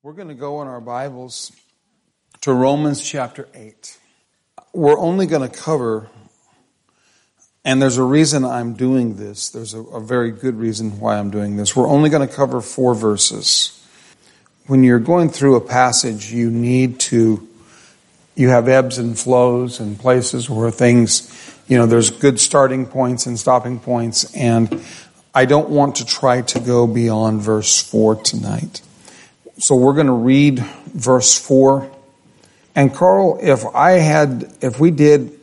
We're going to go in our Bibles to Romans chapter 8. We're only going to cover, and there's a reason I'm doing this. There's a very good reason why I'm doing this. We're only going to cover 4 verses. When you're going through a passage, you have ebbs and flows and places where things, there's good starting points and stopping points, and I don't want to try to go beyond verse 4 tonight. So we're going to read verse 4. And Carl, could we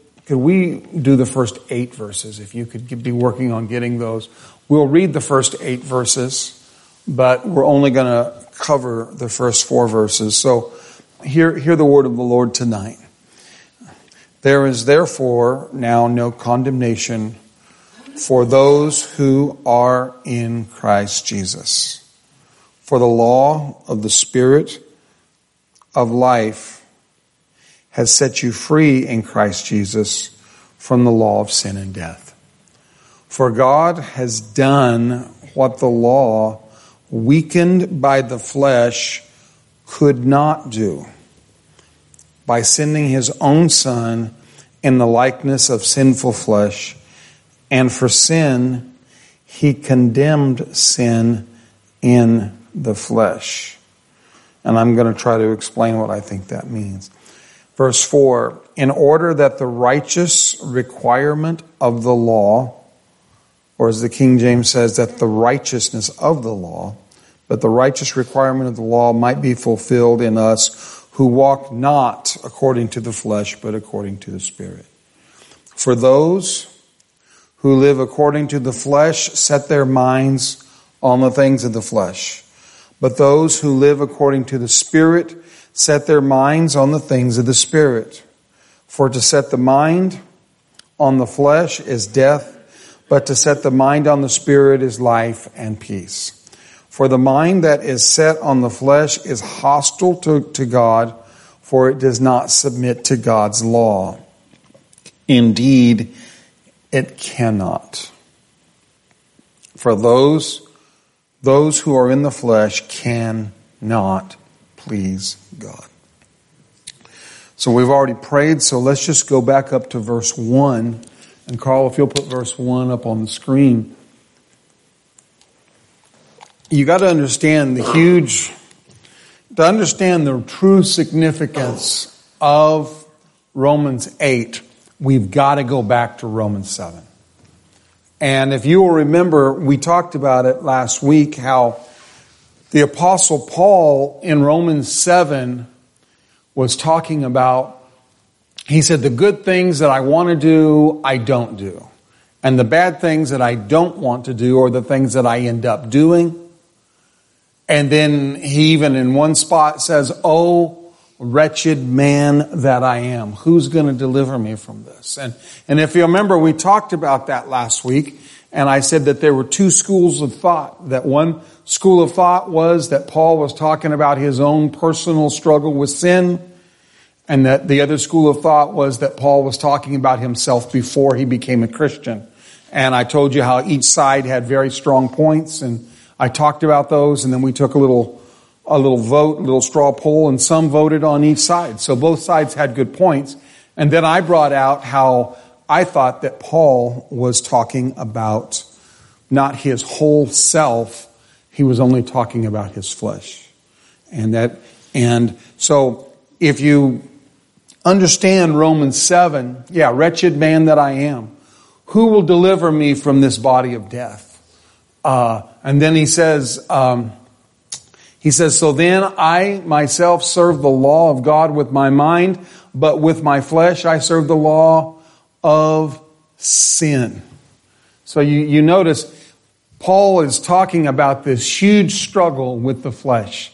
do the first 8 verses? If you could be working on getting those. We'll read the first 8 verses, but we're only going to cover the first 4 verses. So hear the word of the Lord tonight. There is therefore now no condemnation for those who are in Christ Jesus. For the law of the Spirit of life has set you free in Christ Jesus from the law of sin and death. For God has done what the law, weakened by the flesh, could not do, by sending His own Son in the likeness of sinful flesh, and for sin, He condemned sin in the flesh. And I'm going to try to explain what I think that means. Verse 4, in order that the righteous requirement of the law, or as the King James says, that the righteousness of the law, but the righteous requirement of the law might be fulfilled in us who walk not according to the flesh, but according to the Spirit. For those who live according to the flesh set their minds on the things of the flesh. But those who live according to the Spirit set their minds on the things of the Spirit. For to set the mind on the flesh is death, but to set the mind on the Spirit is life and peace. For the mind that is set on the flesh is hostile to God, for it does not submit to God's law. Indeed, it cannot. For those who are in the flesh cannot please God. So we've already prayed, so let's just go back up to verse 1. And Carl, if you'll put verse 1 up on the screen. You got to understand the true significance of Romans 8, we've got to go back to Romans 7. And if you will remember, we talked about it last week, how the Apostle Paul in Romans 7 was talking about, he said, the good things that I want to do, I don't do. And the bad things that I don't want to do are the things that I end up doing. And then he even in one spot says, oh, wretched man that I am. Who's going to deliver me from this? And if you remember, we talked about that last week. And I said that there were 2 schools of thought. That one school of thought was that Paul was talking about his own personal struggle with sin. And that the other school of thought was that Paul was talking about himself before he became a Christian. And I told you how each side had very strong points. And I talked about those. And then we took a little vote, a little straw poll, and some voted on each side. So both sides had good points. And then I brought out how I thought that Paul was talking about not his whole self. He was only talking about his flesh. And so if you understand Romans 7, wretched man that I am, who will deliver me from this body of death? And then he says, so then I myself serve the law of God with my mind, but with my flesh I serve the law of sin. So you notice Paul is talking about this huge struggle with the flesh.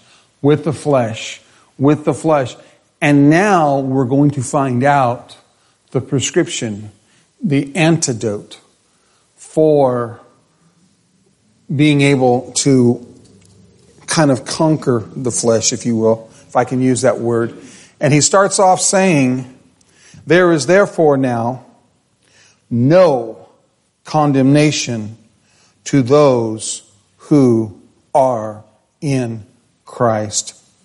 And now we're going to find out the prescription, the antidote for being able to kind of conquer the flesh, if you will, if I can use that word. And he starts off saying, there is therefore now no condemnation to those who are in Christ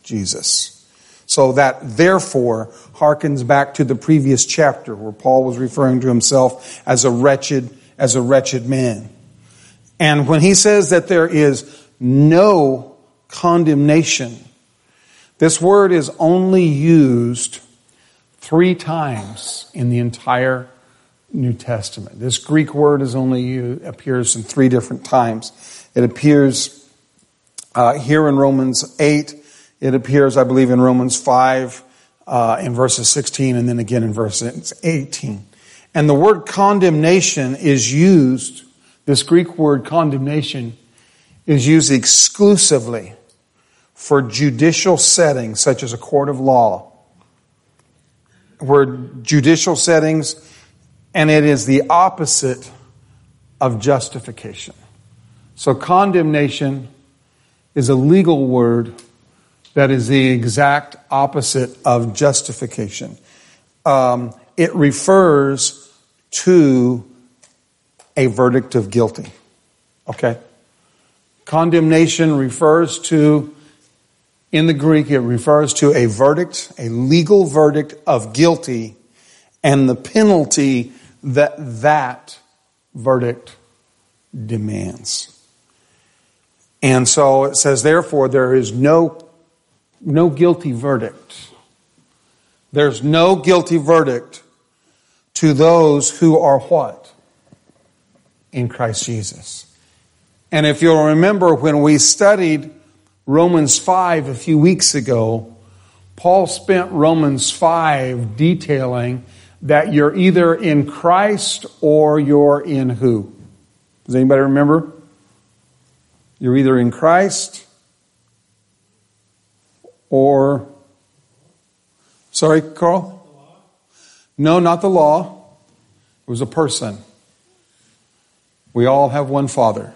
Jesus. So that therefore harkens back to the previous chapter where Paul was referring to himself as a wretched man. And when he says that there is no condemnation, this word is only used 3 times in the entire New Testament. This Greek word appears in 3 different times. It appears here in Romans 8. It appears, I believe, in Romans 5, in verses 16, and then again in verses 18. And the word condemnation is used, this Greek word condemnation is used exclusively for judicial settings, such as a court of law. Where judicial settings, and it is the opposite of justification. So condemnation is a legal word that is the exact opposite of justification. It refers to a verdict of guilty. Okay? Condemnation refers to, in the Greek, it refers to a verdict, a legal verdict of guilty, and the penalty that verdict demands. And so it says, therefore, there is no guilty verdict. There's no guilty verdict to those who are what? In Christ Jesus. And if you'll remember when we studied Romans 5 a few weeks ago, Paul spent Romans 5 detailing that you're either in Christ or you're in who? Does anybody remember? You're either in Christ or... Sorry, Carl? No, not the law. It was a person. We all have one father.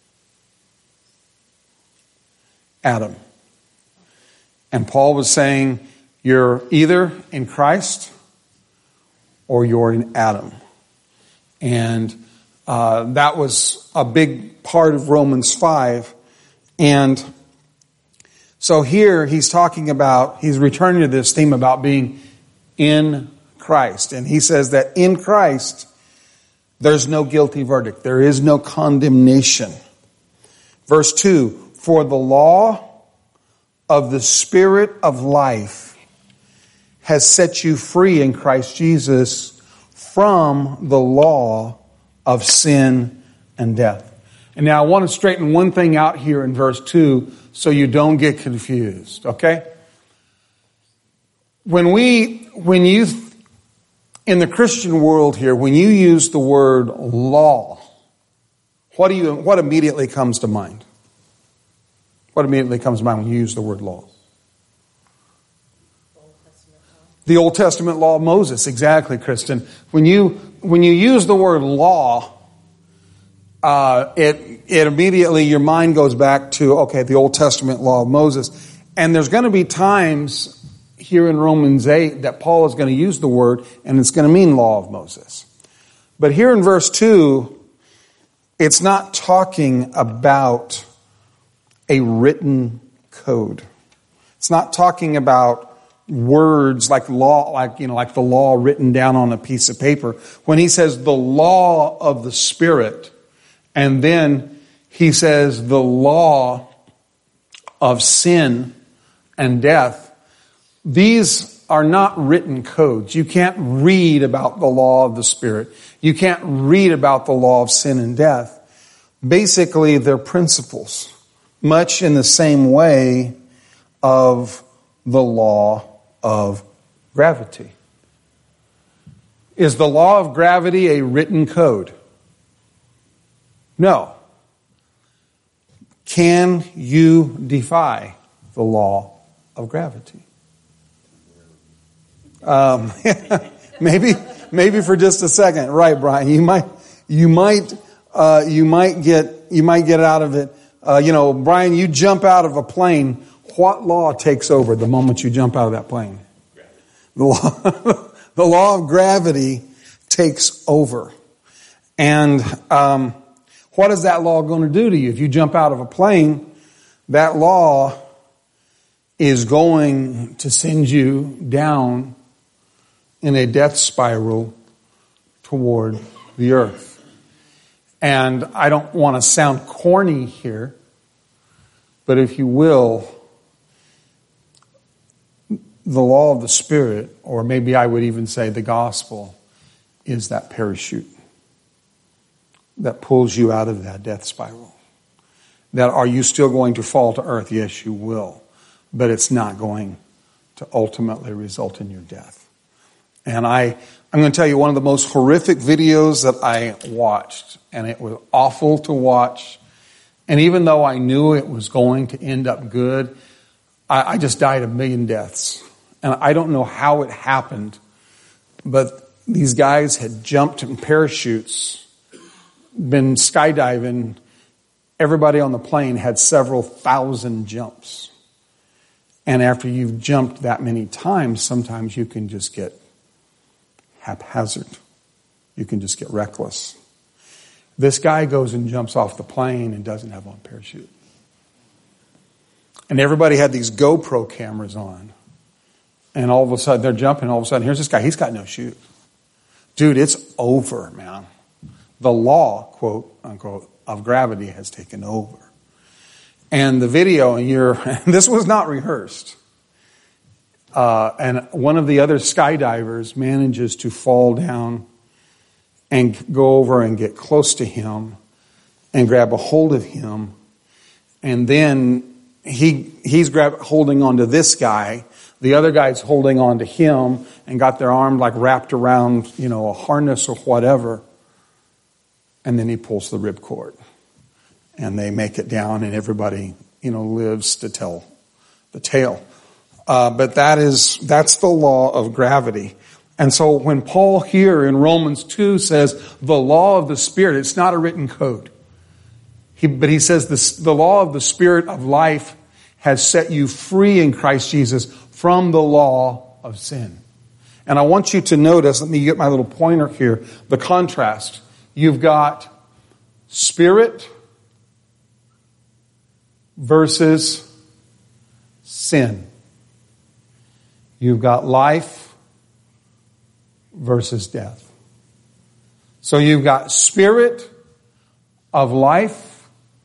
Adam. And Paul was saying, you're either in Christ or you're in Adam. And that was a big part of Romans 5. And so here he's returning to this theme about being in Christ. And he says that in Christ, there's no guilty verdict. There is no condemnation. Verse 2, for the law of the Spirit of life has set you free in Christ Jesus from the law of sin and death. And now I want to straighten one thing out here in verse 2 so you don't get confused, okay? In the Christian world here, when you use the word law, what immediately comes to mind? What immediately comes to mind when you use the word law? The Old Testament law of Moses, exactly, Kristen. When you use the word law, it immediately, your mind goes back to, okay, the Old Testament law of Moses. And there's going to be times here in Romans 8 that Paul is going to use the word, and it's going to mean law of Moses. But here in verse 2, it's not talking about a written code. It's not talking about words like law, like the law written down on a piece of paper. When he says the law of the Spirit, and then he says the law of sin and death, these are not written codes. You can't read about the law of the Spirit. You can't read about the law of sin and death. Basically, they're principles, much in the same way of the law of gravity. Is the law of gravity a written code? No. Can you defy the law of gravity? Maybe for just a second, right, Brian? You might get out of it. Brian, you jump out of a plane. What law takes over the moment you jump out of that plane? The law of gravity takes over. And what is that law going to do to you? If you jump out of a plane, that law is going to send you down in a death spiral toward the earth. And I don't want to sound corny here, but if you will, the law of the Spirit, or maybe I would even say the gospel, is that parachute that pulls you out of that death spiral. That are you still going to fall to earth? Yes, you will. But it's not going to ultimately result in your death. And I'm going to tell you one of the most horrific videos that I watched, and it was awful to watch. And even though I knew it was going to end up good, I just died a million deaths. And I don't know how it happened, but these guys had jumped in parachutes, been skydiving. Everybody on the plane had several thousand jumps. And after you've jumped that many times, sometimes you can just get haphazard. You can just get reckless. This guy goes and jumps off the plane and doesn't have on a parachute. And everybody had these GoPro cameras on. And all of a sudden, they're jumping. All of a sudden, here's this guy. He's got no shoes. Dude, it's over, man. The law, quote, unquote, of gravity has taken over. And the video, this was not rehearsed. And one of the other skydivers manages to fall down and go over and get close to him and grab a hold of him. And then he's holding on to this guy. The other guy's holding on to him and got their arm like wrapped around, a harness or whatever. And then he pulls the ripcord. And they make it down and everybody, lives to tell the tale. But that's the law of gravity. And so when Paul here in Romans 2 says the law of the Spirit, it's not a written code. But he says the law of the Spirit of life has set you free in Christ Jesus from the law of sin. And I want you to notice, let me get my little pointer here, the contrast. You've got spirit versus sin. You've got life versus death. So you've got spirit of life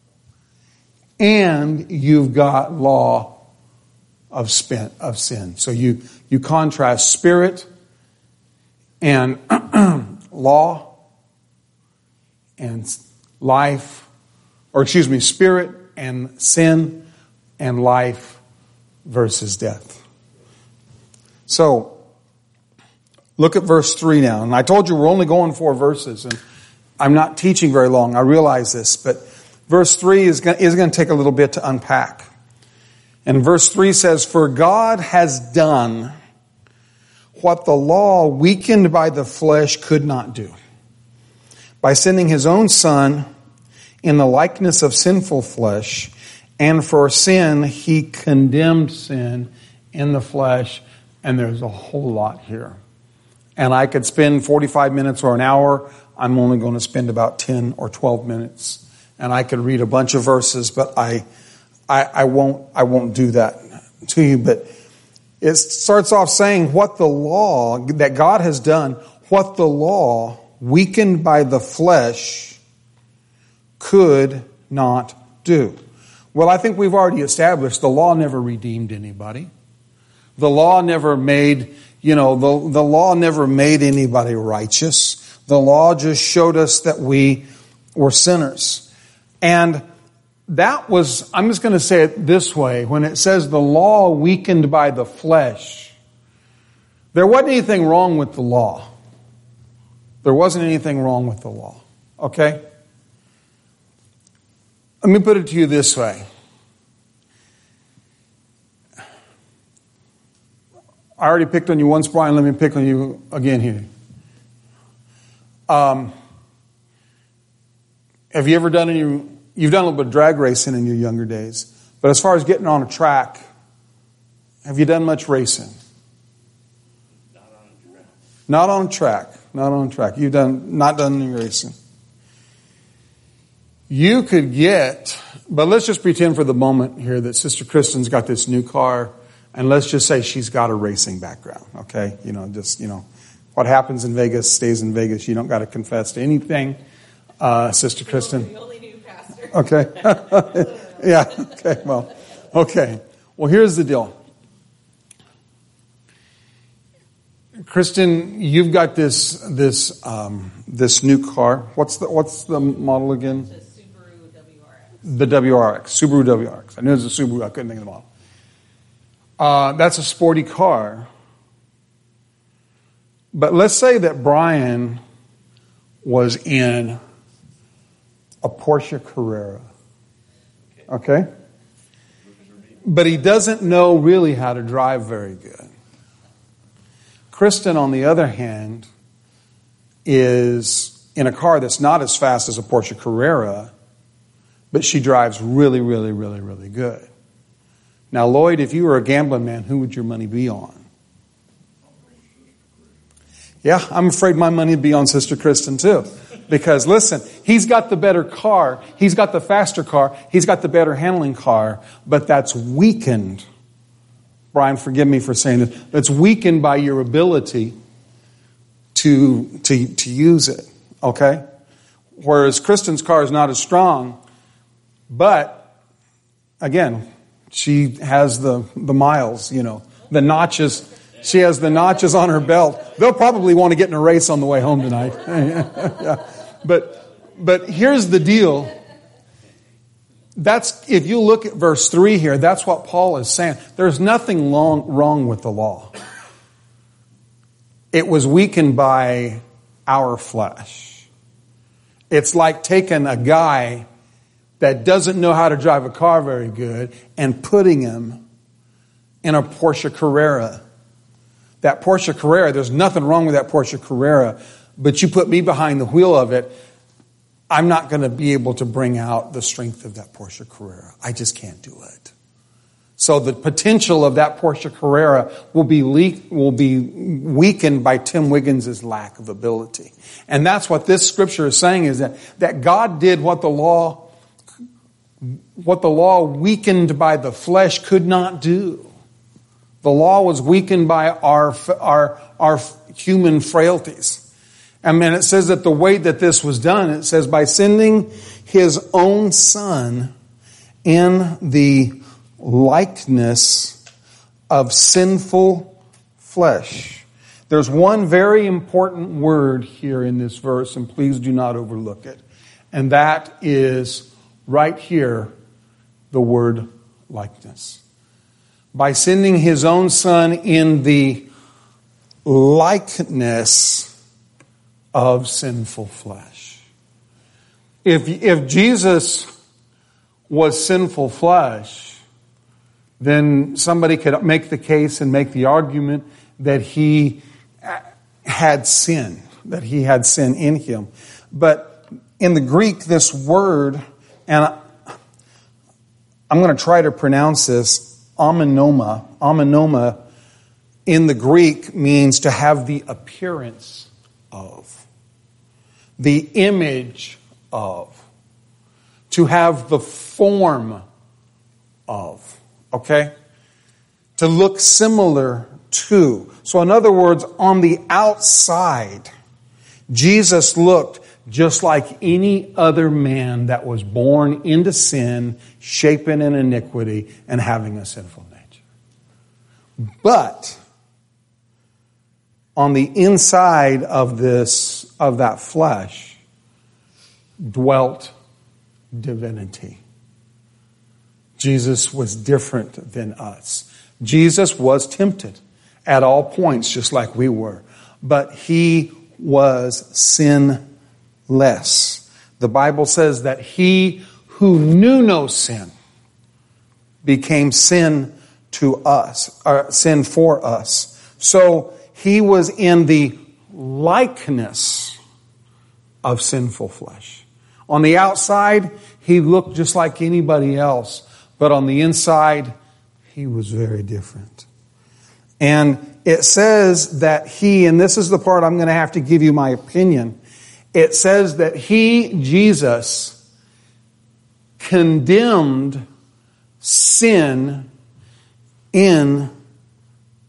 and you've got law of sin. So you contrast spirit and law and life, spirit and sin and life versus death. So, look at verse 3 now. And I told you we're only going 4 verses, and I'm not teaching very long. I realize this, but verse 3 is going to take a little bit to unpack. And verse 3 says, "For God has done what the law, weakened by the flesh, could not do, by sending his own Son in the likeness of sinful flesh, and for sin he condemned sin in the flesh." And there's a whole lot here. And I could spend 45 minutes or an hour. I'm only going to spend about 10 or 12 minutes. And I could read a bunch of verses, but I won't do that to you. But it starts off saying what the law that God has done, what the law, weakened by the flesh, could not do. Well, I think we've already established the law never redeemed anybody. The law never made, the law never made anybody righteous. The law just showed us that we were sinners. And that was, I'm just going to say it this way, when it says the law weakened by the flesh, there wasn't anything wrong with the law. There wasn't anything wrong with the law. Okay? Let me put it to you this way. I already picked on you once, Brian. Let me pick on you again here. Have you ever done you've done a little bit of drag racing in your younger days, but as far as getting on a track, have you done much racing? Not on track. Not on track. You've not done any racing. You could but let's just pretend for the moment here that Sister Kristen's got this new car And let's just say she's got a racing background, okay? What happens in Vegas stays in Vegas. You don't got to confess to anything, Sister Kristen. We only knew Pastor. Okay. Yeah, okay, well, okay. Well, here's the deal. Kristen, you've got this new car. What's the model again? The Subaru WRX. The WRX, Subaru WRX. I knew it was a Subaru. I couldn't think of the model. That's a sporty car. But let's say that Brian was in a Porsche Carrera. Okay? But he doesn't know really how to drive very good. Kristen, on the other hand, is in a car that's not as fast as a Porsche Carrera, but she drives really, really, really, really good. Now, Lloyd, if you were a gambling man, who would your money be on? Yeah, I'm afraid my money would be on Sister Kristen too. Because listen, he's got the better car, he's got the faster car, he's got the better handling car, but that's weakened. Brian, forgive me for saying this. That's weakened by your ability to use it. Okay? Whereas Kristen's car is not as strong, but again, she has the miles, the notches. She has the notches on her belt. They'll probably want to get in a race on the way home tonight. Yeah. But here's the deal. That's, if you look at verse 3 here, that's what Paul is saying. There's nothing wrong with the law. It was weakened by our flesh. It's like taking a guy that doesn't know how to drive a car very good and putting him in a Porsche Carrera. That Porsche Carrera, there's nothing wrong with that Porsche Carrera, but you put me behind the wheel of it, I'm not going to be able to bring out the strength of that Porsche Carrera. I just can't do it. So the potential of that Porsche Carrera will be weakened by Tim Wiggins' lack of ability. And that's what this scripture is saying, is that God did what the law weakened by the flesh could not do. The law was weakened by our human frailties. And then it says that the way that this was done, it says by sending his own son in the likeness of sinful flesh. There's one very important word here in this verse, and please do not overlook it. And that is right here, the word likeness. By sending his own son in the likeness of sinful flesh. If Jesus was sinful flesh, then somebody could make the case and make the argument that he had sin, in him. But in the Greek, this word, and I'm going to try to pronounce this, amenoma in the Greek means to have the appearance of, the image of, to have the form of, okay? To look similar to. So in other words, on the outside, Jesus looked just like any other man that was born into sin, shapen in iniquity, and having a sinful nature. But on the inside of that flesh dwelt divinity. Jesus was different than us. Jesus was tempted at all points, just like we were. But he was sinless. The Bible says that he who knew no sin became sin to us, or sin for us. So he was in the likeness of sinful flesh. On the outside, he looked just like anybody else. But on the inside, he was very different. And it says that he, and this is the part I'm going to have to give you my opinion. It says that he, Jesus, condemned sin in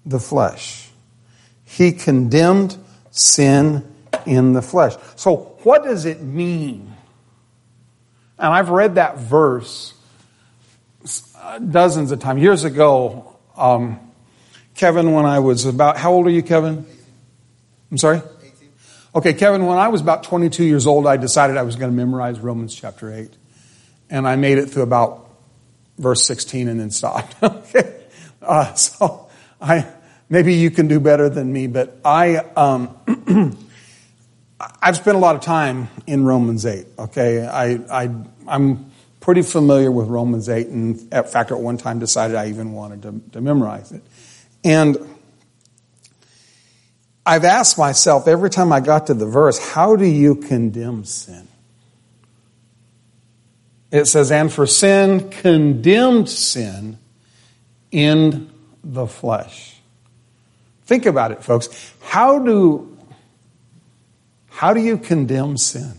the flesh. He condemned sin in the flesh. So what does it mean? And I've read that verse dozens of times. Years ago, Kevin, when I was about, how old are you, Kevin? I'm sorry? 18. Okay, Kevin, when I was about 22 years old, I decided I was going to memorize Romans chapter 8. And I made it through about verse 16 and then stopped. Okay? So maybe you can do better than me, but I've spent a lot of time in Romans 8. Okay? I'm pretty familiar with Romans 8, and in fact, at one time decided I even wanted to memorize it. And I've asked myself every time I got to the verse, how do you condemn sin? It says, and for sin, condemned sin in the flesh. Think about it, folks. How do you condemn sin?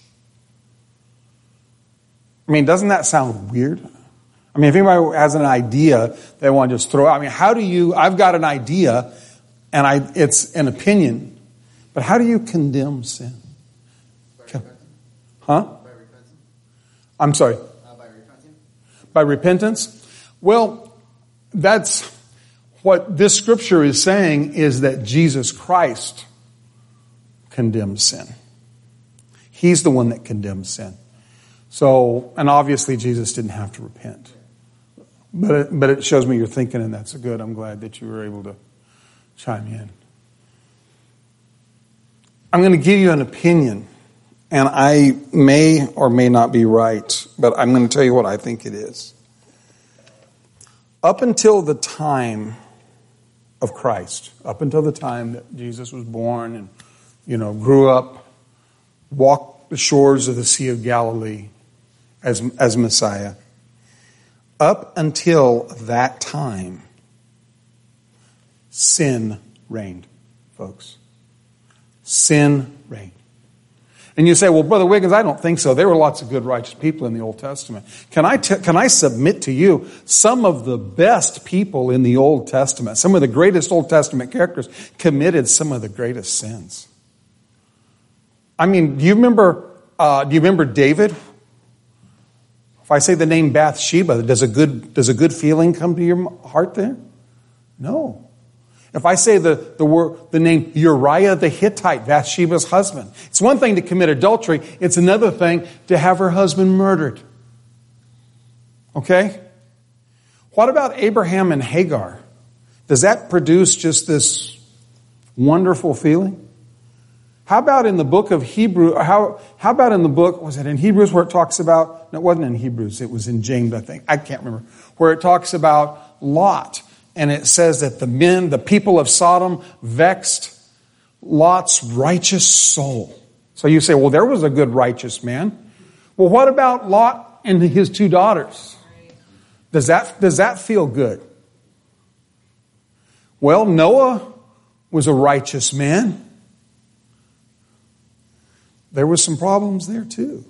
I mean, doesn't that sound weird? I mean, if anybody has an idea they want to just throw out, I mean, I've got an idea, and it's an opinion, but how do you condemn sin? By repenting. Huh? By repenting. I'm sorry. By repenting. By repentance? Well, that's what this scripture is saying, is that Jesus Christ condemns sin. He's the one that condemns sin. So, and obviously Jesus didn't have to repent. But it shows me you're thinking, and that's good. I'm glad that you were able to chime in. I'm going to give you an opinion, and I may or may not be right, but I'm going to tell you what I think it is. Up until the time of Christ, up until the time that Jesus was born and, grew up, walked the shores of the Sea of Galilee as Messiah, up until that time, sin reigned, folks. Sin reigned. And you say, well, Brother Wiggins, I don't think so. There were lots of good, righteous people in the Old Testament. Can I submit to you some of the best people in the Old Testament, some of the greatest Old Testament characters committed some of the greatest sins? I mean, do you remember David? If I say the name Bathsheba, does a good feeling come to your heart there? No. If I say the name Uriah the Hittite, Bathsheba's husband, it's one thing to commit adultery, it's another thing to have her husband murdered. Okay? What about Abraham and Hagar? Does that produce just this wonderful feeling? How about in the book of Hebrews, how about in the book, was it in Hebrews where it talks about, no, it wasn't in Hebrews, it was in James, I think, I can't remember, where it talks about Lot. And it says that the people of Sodom vexed Lot's righteous soul. So you say, well, there was a good righteous man. Well, what about Lot and his two daughters? Does that feel good? Well, Noah was a righteous man. There were some problems there too.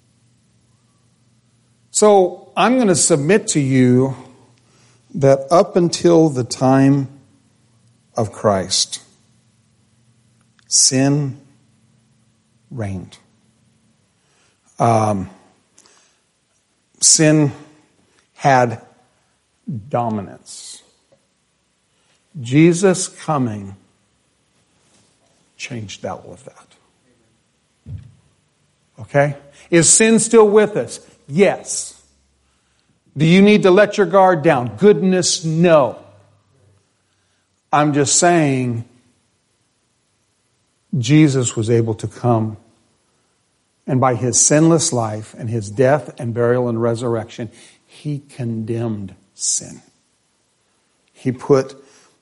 So I'm going to submit to you that up until the time of Christ, sin reigned. Sin had dominance. Jesus coming changed all of that. Okay? Is sin still with us? Yes. Do you need to let your guard down? Goodness, no. I'm just saying Jesus was able to come, and by his sinless life and his death and burial and resurrection, he condemned sin. He put,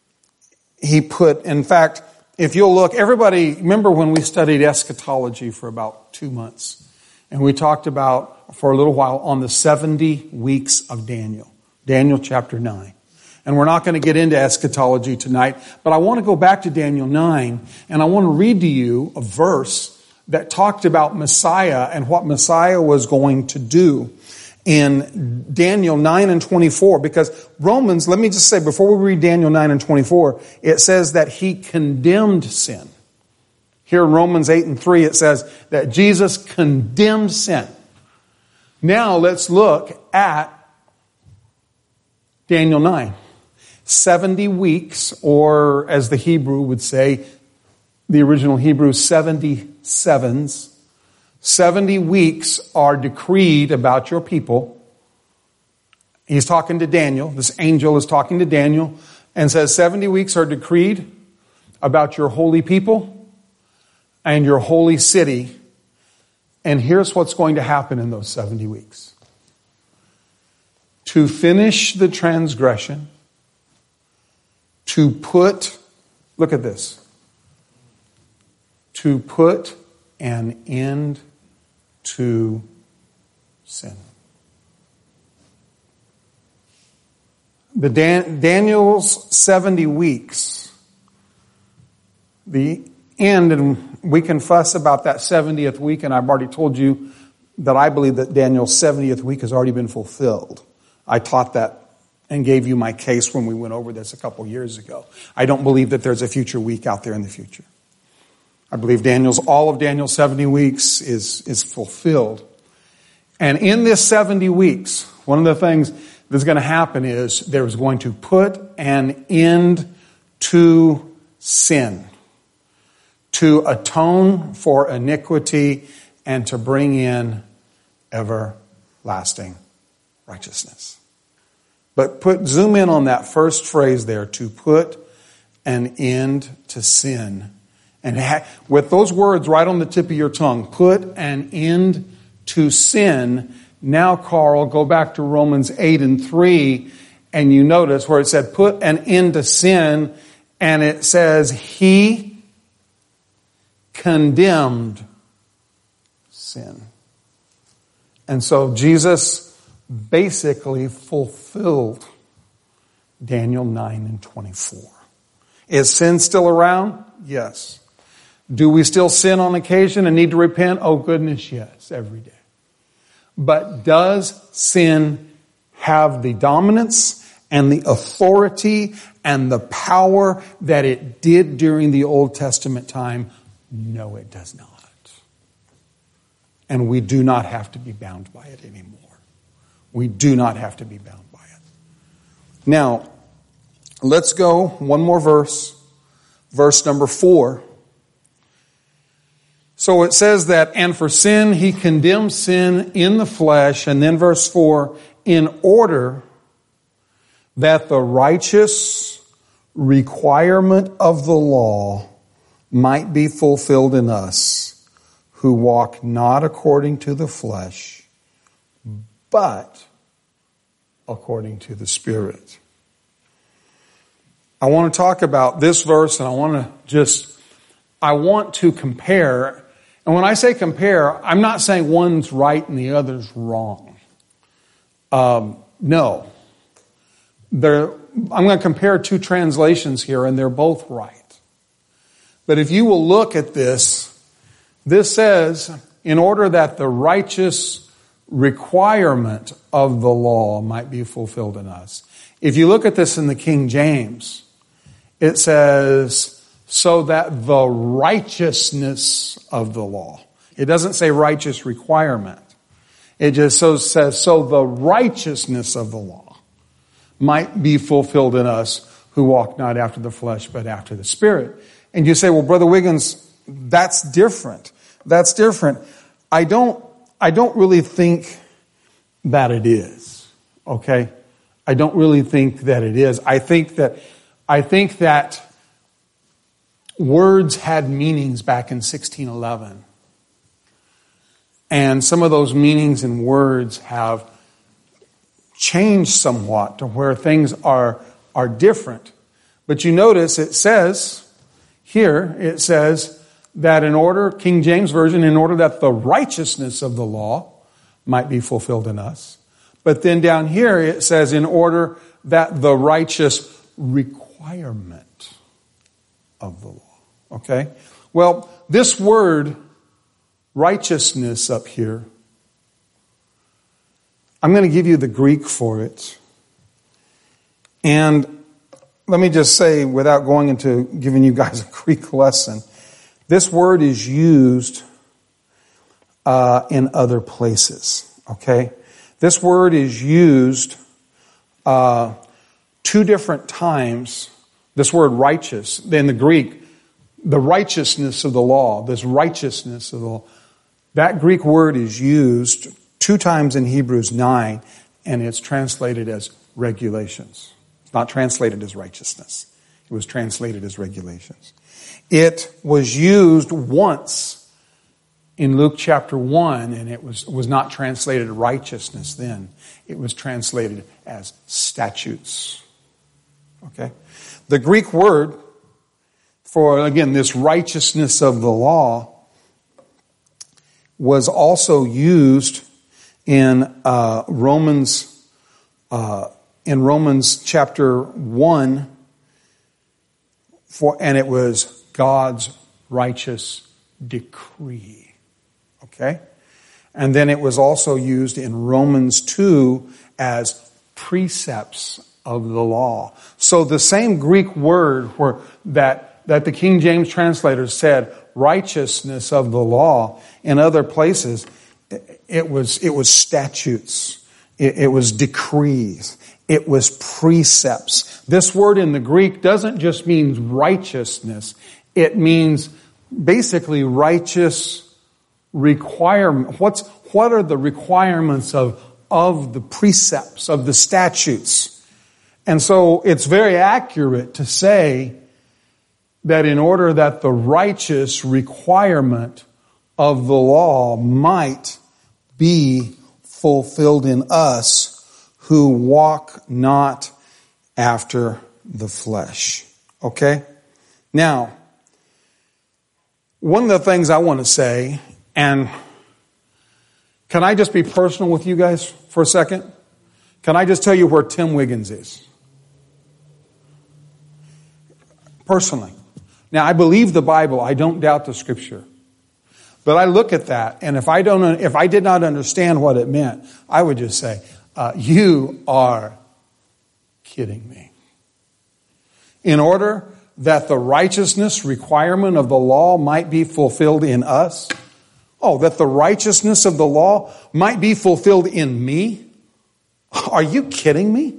in fact, if you'll look, everybody, remember when we studied eschatology for about 2 months, and we talked about, for a little while, on the 70 weeks of Daniel chapter 9. And we're not going to get into eschatology tonight, but I want to go back to Daniel 9, and I want to read to you a verse that talked about Messiah and what Messiah was going to do. in Daniel 9 and 24, because Romans, let me just say, before we read Daniel 9 and 24, it says that he condemned sin. Here in Romans 8 and 3, it says that Jesus condemned sin. Now let's look at Daniel 9. 70 weeks, or as the Hebrew would say, the original Hebrew, 77s. 70 weeks are decreed about your people. He's talking to Daniel. This angel is talking to Daniel and says 70 weeks are decreed about your holy people and your holy city. And here's what's going to happen in those 70 weeks. To finish the transgression, to put, look at this, to put an end to sin. Daniel's 70 weeks, the end, and we can fuss about that 70th week, and I've already told you that I believe that Daniel's 70th week has already been fulfilled. I taught that and gave you my case when we went over this a couple years ago. I don't believe that there's a future week out there in the future. I believe all of Daniel's 70 weeks is fulfilled. And in this 70 weeks, one of the things that's going to happen is there's going to put an end to sin, to atone for iniquity, and to bring in everlasting righteousness. But zoom in on that first phrase there, to put an end to sin. And with those words right on the tip of your tongue, put an end to sin. Now, Carl, go back to Romans 8 and 3, and you notice where it said, put an end to sin, and it says, he condemned sin. And so Jesus basically fulfilled Daniel 9 and 24. Is sin still around? Yes. Do we still sin on occasion and need to repent? Oh goodness, yes, every day. But does sin have the dominance and the authority and the power that it did during the Old Testament time? No, it does not. And we do not have to be bound by it anymore. We do not have to be bound by it. Now, let's go one more verse. Verse number 4. So it says that, and for sin, he condemned sin in the flesh. And then verse 4, in order that the righteous requirement of the law might be fulfilled in us, who walk not according to the flesh, but according to the Spirit. I want to talk about this verse, and I want to compare. And when I say compare, I'm not saying one's right and the other's wrong. No. I'm going to compare two translations here, and they're both right. But if you will look at this says, in order that the righteous requirement of the law might be fulfilled in us. If you look at this in the King James, it says, so that the righteousness of the law. It doesn't say righteous requirement. It just says, so the righteousness of the law might be fulfilled in us who walk not after the flesh, but after the Spirit. And you say, well, Brother Wiggins, that's different. That's different. I don't really think that it is. Okay? I don't really think that it is. I think that words had meanings back in 1611. And some of those meanings and words have changed somewhat to where things are different. But you notice it says that in order, King James Version, in order that the righteousness of the law might be fulfilled in us. But then down here it says, in order that the righteous requirement of the law. Okay? Well, this word righteousness up here I'm going to give you the Greek for it. And let me just say, without going into giving you guys a Greek lesson, this word is used in other places, okay? This word is used 2 different times. This word righteous, in the Greek, the righteousness of the law, this righteousness of the law, that Greek word is used 2 times in Hebrews 9, and it's translated as regulations. It's not translated as righteousness. It was translated as regulations. It was used once in Luke chapter 1, and it was not translated righteousness then. It was translated as statutes. Okay? The Greek word for, again, this righteousness of the law was also used in Romans chapter 1, and it was God's righteous decree. Okay? And then it was also used in Romans 2 as precepts of the law. So the same Greek word that the King James translators said, righteousness of the law, in other places, it was statutes. It was decrees. It was precepts. This word in the Greek doesn't just mean righteousness. It means basically righteous requirement. What are the requirements of the precepts, of the statutes? And so it's very accurate to say that in order that the righteous requirement of the law might be fulfilled in us who walk not after the flesh. Okay? Now, one of the things I want to say, and can I just be personal with you guys for a second? Can I just tell you where Tim Wiggins is? Personally. Now, I believe the Bible. I don't doubt the Scripture. But I look at that, and if I did not understand what it meant, I would just say, you are kidding me. In order that the righteousness requirement of the law might be fulfilled in us, that the righteousness of the law might be fulfilled in me? Are you kidding me?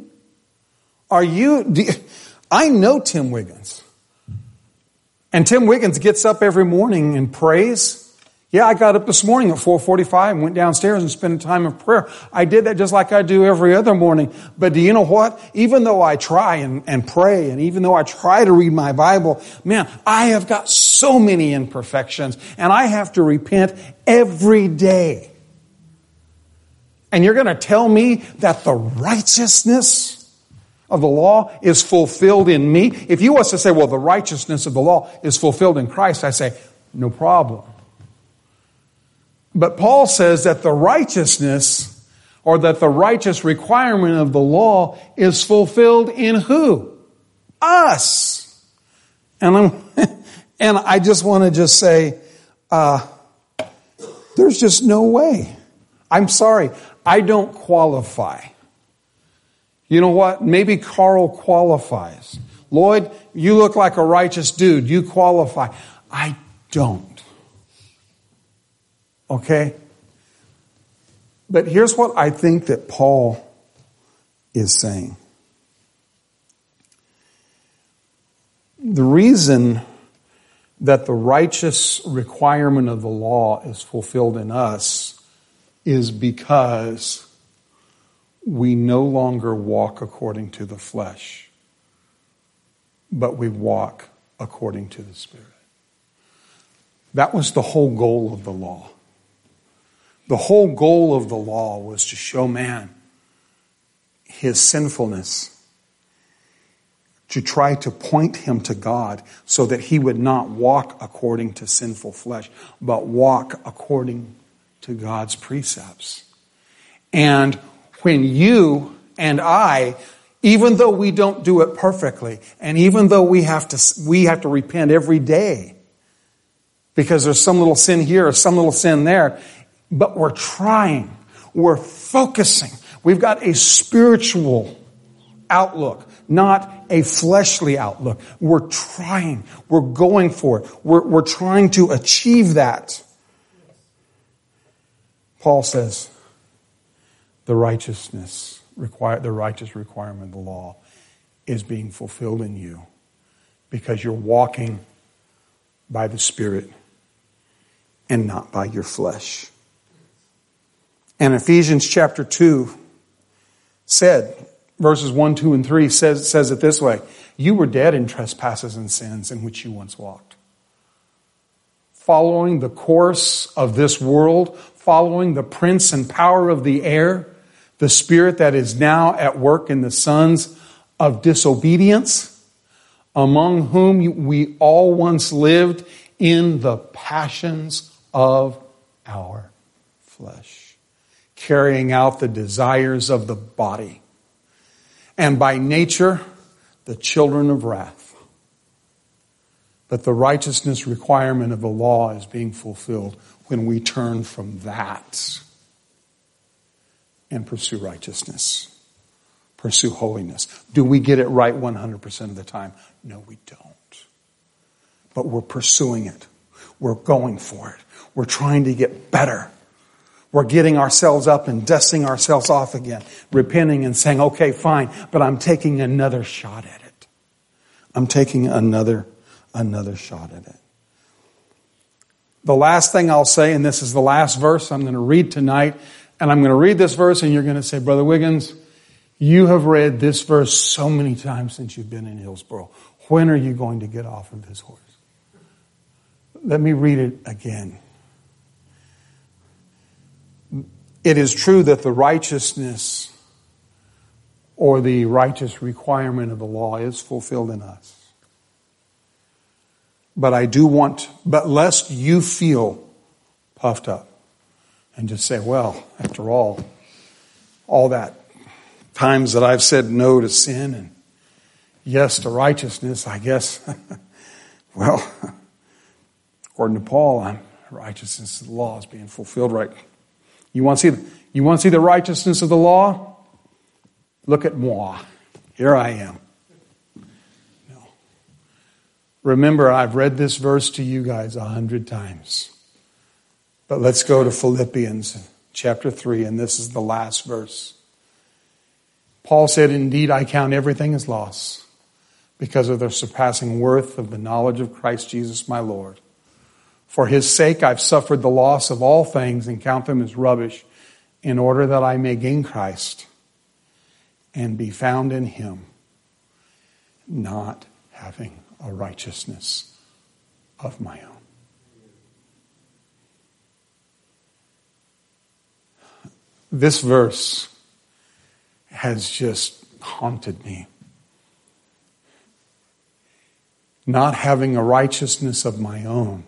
I know Tim Wiggins. And Tim Wiggins gets up every morning and prays. Yeah, I got up this morning at 4:45 and went downstairs and spent time of prayer. I did that just like I do every other morning. But do you know what? Even though I try and pray, and even though I try to read my Bible, man, I have got so many imperfections, and I have to repent every day. And you're going to tell me that the righteousness of the law is fulfilled in me? If you was to say, well, the righteousness of the law is fulfilled in Christ, I say, no problem. But Paul says that the righteousness, or that the righteous requirement of the law is fulfilled in who? Us. And I just want to say, there's just no way. I'm sorry, I don't qualify. You know what? Maybe Carl qualifies. Lloyd, you look like a righteous dude. You qualify. I don't. Okay? But here's what I think that Paul is saying. The reason that the righteous requirement of the law is fulfilled in us is because we no longer walk according to the flesh, but we walk according to the Spirit. That was the whole goal of the law. The whole goal of the law was to show man his sinfulness, to try to point him to God so that he would not walk according to sinful flesh, but walk according to God's precepts. And when you and I, even though we don't do it perfectly, and even though we have to repent every day, because there's some little sin here or some little sin there, but we're trying, we're focusing, We've got a spiritual outlook, not a fleshly outlook. We're trying. We're going for it. We're trying to achieve that. Paul says the righteous requirement of the law is being fulfilled in you because you're walking by the Spirit and not by your flesh. And Ephesians chapter 2 said, verses 1, 2, and 3 says it this way: you were dead in trespasses and sins in which you once walked, following the course of this world, following the prince and power of the air, the spirit that is now at work in the sons of disobedience, among whom we all once lived in the passions of our flesh, carrying out the desires of the body, and by nature the children of wrath. But the righteousness requirement of the law is being fulfilled when we turn from that and pursue righteousness, pursue holiness. Do we get it right 100% of the time? No, we don't. But we're pursuing it. We're going for it. We're trying to get better. We're getting ourselves up and dusting ourselves off again, repenting and saying, okay, fine, but I'm taking another shot at it. I'm taking another shot at it. The last thing I'll say, and this is the last verse I'm going to read tonight, and I'm going to read this verse and you're going to say, Brother Wiggins, you have read this verse so many times since you've been in Hillsboro. When are you going to get off of this horse? Let me read it again. It is true that the righteousness or the righteous requirement of the law is fulfilled in us. But but lest you feel puffed up and just say, well, after all that times that I've said no to sin and yes to righteousness, I guess, well, according to Paul, righteousness of the law is being fulfilled right. You want to see the righteousness of the law? Look at moi. Here I am. No. Remember, I've read this verse to you guys 100 times. But let's go to Philippians chapter 3, and this is the last verse. Paul said, indeed, I count everything as loss because of the surpassing worth of the knowledge of Christ Jesus my Lord. For his sake I've suffered the loss of all things and count them as rubbish in order that I may gain Christ and be found in him, not having a righteousness of my own. This verse has just haunted me. Not having a righteousness of my own,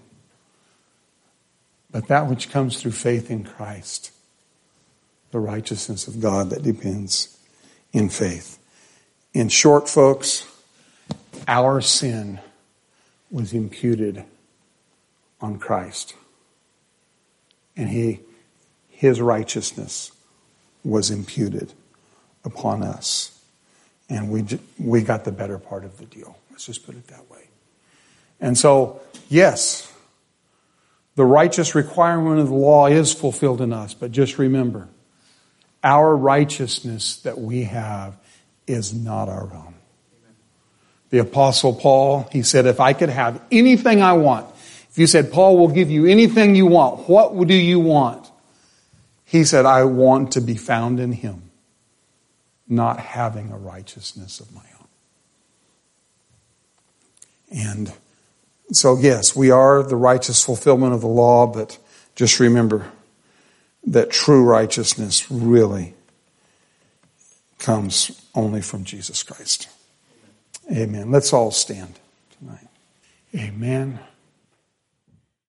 but that which comes through faith in Christ, the righteousness of God that depends in faith. In short, folks, our sin was imputed on Christ. And his righteousness was imputed upon us. And we got the better part of the deal. Let's just put it that way. And so, yes, the righteous requirement of the law is fulfilled in us. But just remember, our righteousness that we have is not our own. The Apostle Paul, he said, if I could have anything I want, if you said, Paul will give you anything you want, what do you want? He said, I want to be found in him, not having a righteousness of my own. And so, yes, we are the righteous fulfillment of the law, but just remember that true righteousness really comes only from Jesus Christ. Amen. Let's all stand tonight. Amen.